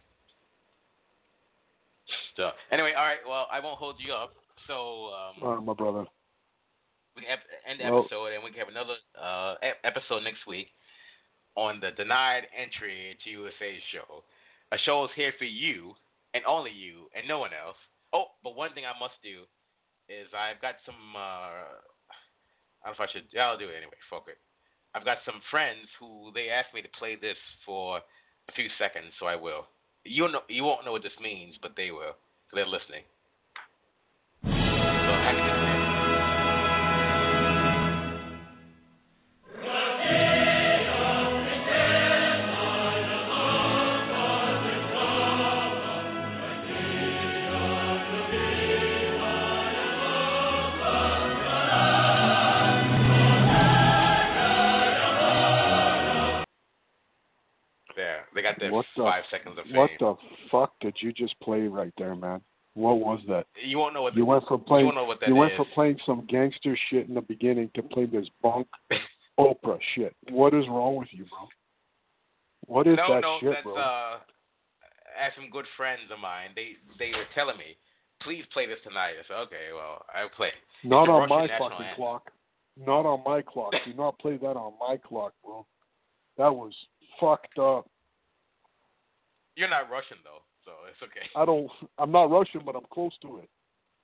So, anyway, all right. Well, I won't hold you up. So, um, all right, my brother. We can end the well, episode, and we can have another uh, episode next week on the Denied Entry to U S A show. A show is here for you, and only you, and no one else. Oh, but one thing I must do is I've got some. Uh, I don't know if I should. I'll do it anyway. Fuck it. I've got some friends who they asked me to play this for a few seconds, so I will. You know, you won't know what this means, but they will. So they're listening. So happy to hear. They got their what five the, seconds of fame. What the fuck did you just play right there, man? What was that? You won't know what. You the, went from playing. You won't know what that you went is. from playing some gangster shit in the beginning to play this bunk Oprah shit. What is wrong with you, bro? What is no, that no, shit, that's, bro? Uh, as some good friends of mine, they they were telling me, please play this tonight. I said, okay, well, I'll play. Not on Russian my national fucking anthem. clock. Not on my clock. Do not play that on my clock, bro. That was fucked up. You're not Russian though, so it's okay. I don't. I'm not Russian, but I'm close to it.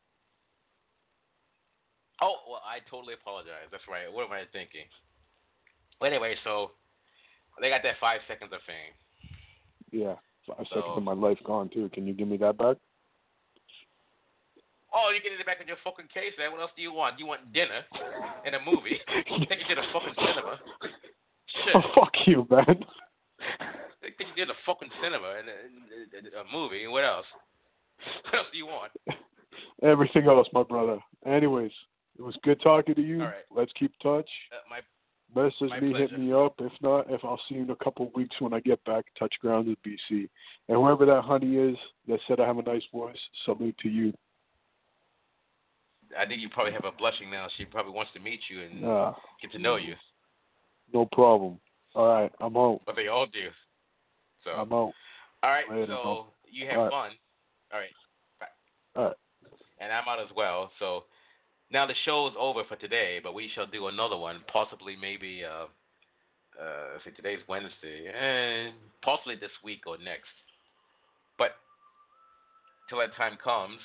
Oh well, I totally apologize. That's right. What am I thinking? Well, anyway, so they got that five seconds of fame. Yeah, five so, seconds of my life gone too. Can you give me that back? Oh, you get it back in your fucking case, man. What else do you want? You want dinner and a movie? Take you to the fucking cinema. Shit. Oh, fuck you, man. Take you to the fucking cinema and a, a, a movie. What else? What else do you want? Everything else, my brother. Anyways, it was good talking to you. All right. Let's keep touch. Uh, my Message my me, pleasure. hit me up. If not, if I'll see you in a couple of weeks when I get back. Touch ground with B C. And whoever that honey is that said I have a nice voice, salute to you. I think you probably have her blushing now. She probably wants to meet you and Uh, get to know you. no problem. All right, I'm out. But they all do. So I'm out. all right, Later, so bro. you have All right. fun. All right. Bye. All right. And I'm out as well. So now the show is over for today, but we shall do another one, possibly maybe, uh, uh, let's see, today's Wednesday, and possibly this week or next. But till that time comes,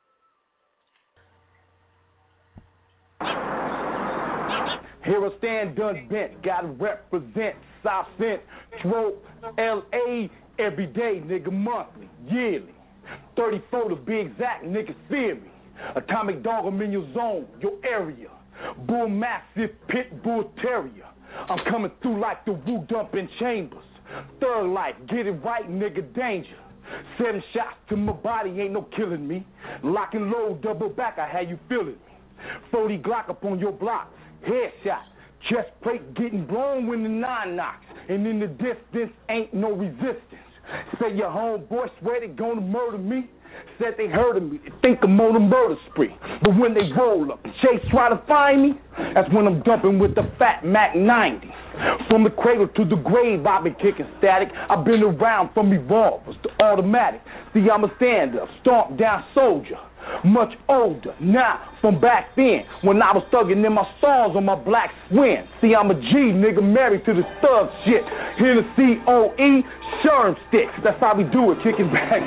Here I stand unbent, gotta represent South Central L A every day, nigga, monthly, yearly. thirty-four to be exact, nigga, fear me. Atomic dog, I'm in your zone, your area. Bull massive, pit bull terrier. I'm coming through like the woo dumping chambers. Third life, get it right, nigga, danger. Seven shots to my body, ain't no killing me. Lock and load, double back, I had you feeling me. forty Glock up on your block, headshot. Chest plate getting blown when the nine knocks. And in the distance, ain't no resistance. Say your homeboy swear they gonna murder me. Said they heard of me, they think I'm on a murder spree. But when they roll up and Chase try to find me, that's when I'm dumping with the fat Mac ninety. From the cradle to the grave, I've been kicking static. I've been around from revolvers to automatic. See, I'm a stand-up, stomp down soldier. much older now from back then when I was thugging in my stars on my black swing. See, I'm a G, nigga, married to the thug shit. Hennessy, O E, Sherm stick. That's how we do it, kicking back.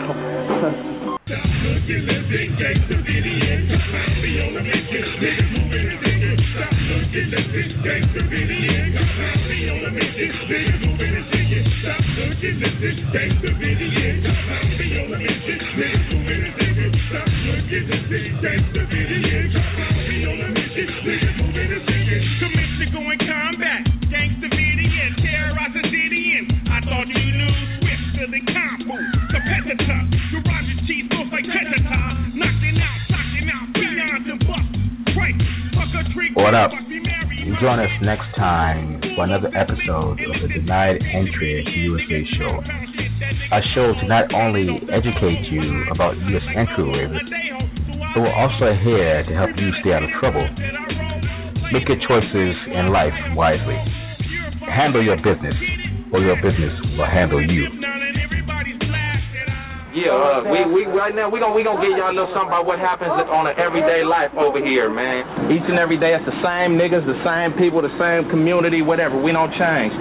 What up? Join us next time for another episode of the Denied Entry U S A show. Our show to not only educate you about U S entry waivers, but we're also here to help you stay out of trouble. Make your choices in life wisely. Handle your business, or your business will handle you. Yeah, uh, we we right now we gonna we gonna get y'all a little something about what happens on an everyday life over here, man. Each and every day, it's the same niggas, the same people, the same community, whatever. We don't change.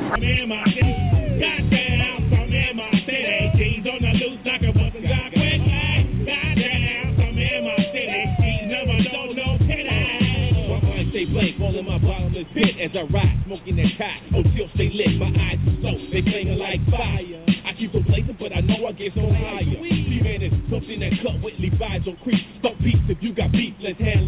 Rolling my bottomless pit as I ride, smoking that pot. Oh, still stay lit, my eyes are slow, they claiming like fire. I keep replacing, but I know I get so higher. See, man, it's something that cut with Levi's on creep. Fuck beats if you got beef, let's have